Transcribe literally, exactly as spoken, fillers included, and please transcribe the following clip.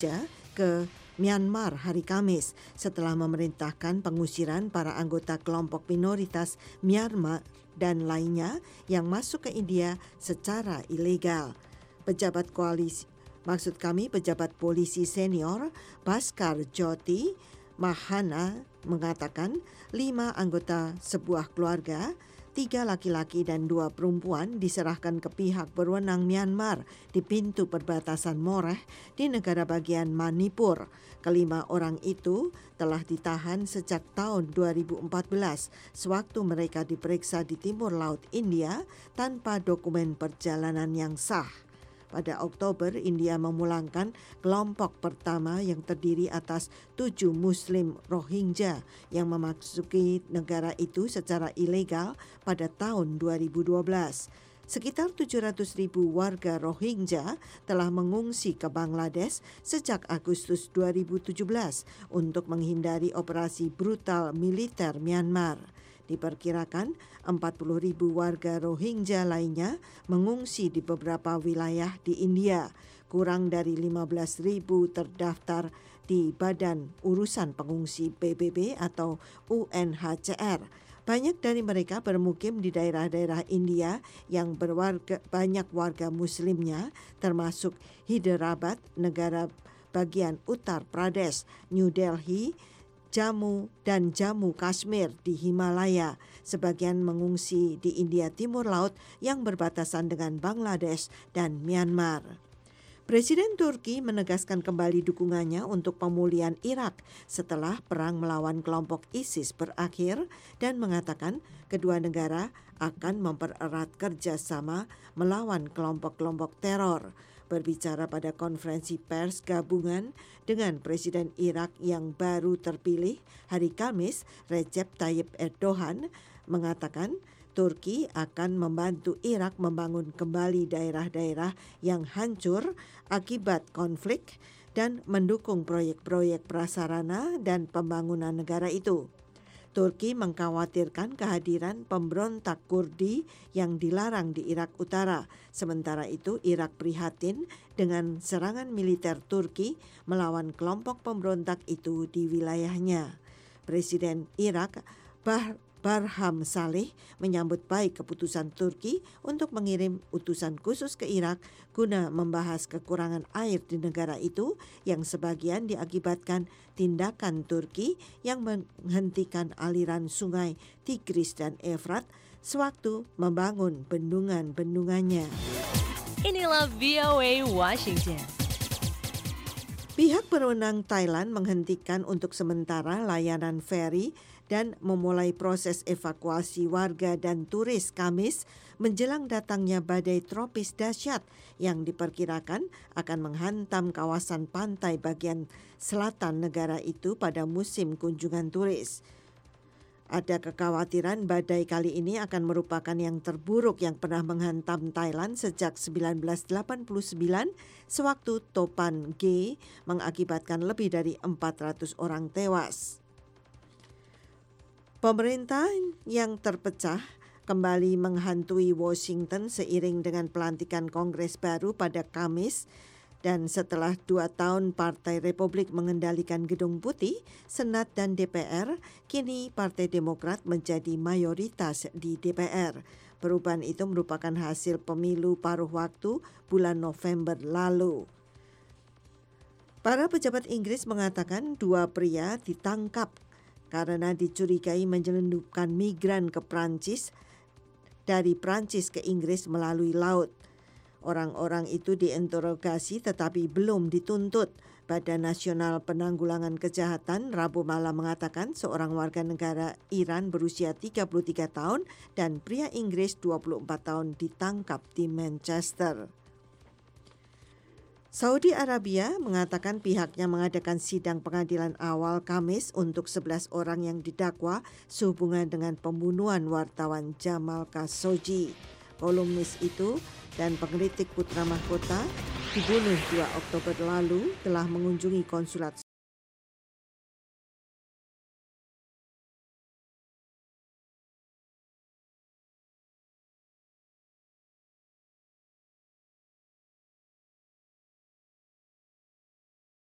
ke Myanmar hari Kamis setelah memerintahkan pengusiran para anggota kelompok minoritas Myanmar dan lainnya yang masuk ke India secara ilegal. Pejabat koalisi, maksud kami pejabat polisi senior Bhaskar Jyoti Mahana mengatakan lima anggota sebuah keluarga, tiga laki-laki dan dua perempuan diserahkan ke pihak berwenang Myanmar di pintu perbatasan Moreh di negara bagian Manipur. Kelima orang itu telah ditahan sejak tahun dua ribu empat belas sewaktu mereka diperiksa di timur laut India tanpa dokumen perjalanan yang sah. Pada Oktober, India memulangkan kelompok pertama yang terdiri atas tujuh Muslim Rohingya yang memasuki negara itu secara ilegal pada tahun dua ribu dua belas. Sekitar tujuh ratus ribu warga Rohingya telah mengungsi ke Bangladesh sejak Agustus dua ribu tujuh belas untuk menghindari operasi brutal militer Myanmar. Diperkirakan empat puluh ribu warga Rohingya lainnya mengungsi di beberapa wilayah di India. Kurang dari lima belas ribu terdaftar di Badan Urusan Pengungsi P B B atau U N H C R. Banyak dari mereka bermukim di daerah-daerah India yang berwarga, banyak warga muslimnya, termasuk Hyderabad, negara bagian Uttar Pradesh, New Delhi, Jammu dan Jammu Kashmir di Himalaya. Sebagian mengungsi di India Timur Laut yang berbatasan dengan Bangladesh dan Myanmar. Presiden Turki menegaskan kembali dukungannya untuk pemulihan Irak setelah perang melawan kelompok ISIS berakhir dan mengatakan kedua negara akan mempererat kerjasama melawan kelompok-kelompok teror. Berbicara pada konferensi pers gabungan dengan Presiden Irak yang baru terpilih hari Kamis, Recep Tayyip Erdogan mengatakan Turki akan membantu Irak membangun kembali daerah-daerah yang hancur akibat konflik dan mendukung proyek-proyek prasarana dan pembangunan negara itu. Turki mengkhawatirkan kehadiran pemberontak Kurdi yang dilarang di Irak Utara. Sementara itu, Irak prihatin dengan serangan militer Turki melawan kelompok pemberontak itu di wilayahnya. Presiden Irak Bah Barham Saleh menyambut baik keputusan Turki untuk mengirim utusan khusus ke Irak guna membahas kekurangan air di negara itu yang sebagian diakibatkan tindakan Turki yang menghentikan aliran sungai Tigris dan Efrat sewaktu membangun bendungan-bendungannya. Inilah V O A Washington. Pihak berwenang Thailand menghentikan untuk sementara layanan feri dan memulai proses evakuasi warga dan turis Kamis menjelang datangnya badai tropis dahsyat yang diperkirakan akan menghantam kawasan pantai bagian selatan negara itu pada musim kunjungan turis. Ada kekhawatiran badai kali ini akan merupakan yang terburuk yang pernah menghantam Thailand sejak sembilan belas delapan puluh sembilan sewaktu topan G mengakibatkan lebih dari empat ratus orang tewas. Pemerintah yang terpecah kembali menghantui Washington seiring dengan pelantikan Kongres baru pada Kamis. Dan setelah dua tahun Partai Republik mengendalikan Gedung Putih, Senat dan D P R, kini Partai Demokrat menjadi mayoritas di D P R. Perubahan itu merupakan hasil pemilu paruh waktu bulan November lalu. Para pejabat Inggris mengatakan dua pria ditangkap karena dicurigai menyelundupkan migran ke Prancis dari Prancis ke Inggris melalui laut. Orang-orang itu diinterogasi tetapi belum dituntut. Badan Nasional Penanggulangan Kejahatan Rabu malam mengatakan seorang warga negara Iran berusia tiga puluh tiga tahun dan pria Inggris dua puluh empat tahun ditangkap di Manchester. Saudi Arabia mengatakan pihaknya mengadakan sidang pengadilan awal Kamis untuk sebelas orang yang didakwa sehubungan dengan pembunuhan wartawan Jamal Khashoggi. Kolumnis itu dan pengkritik putra mahkota dibunuh dua Oktober lalu telah mengunjungi konsulat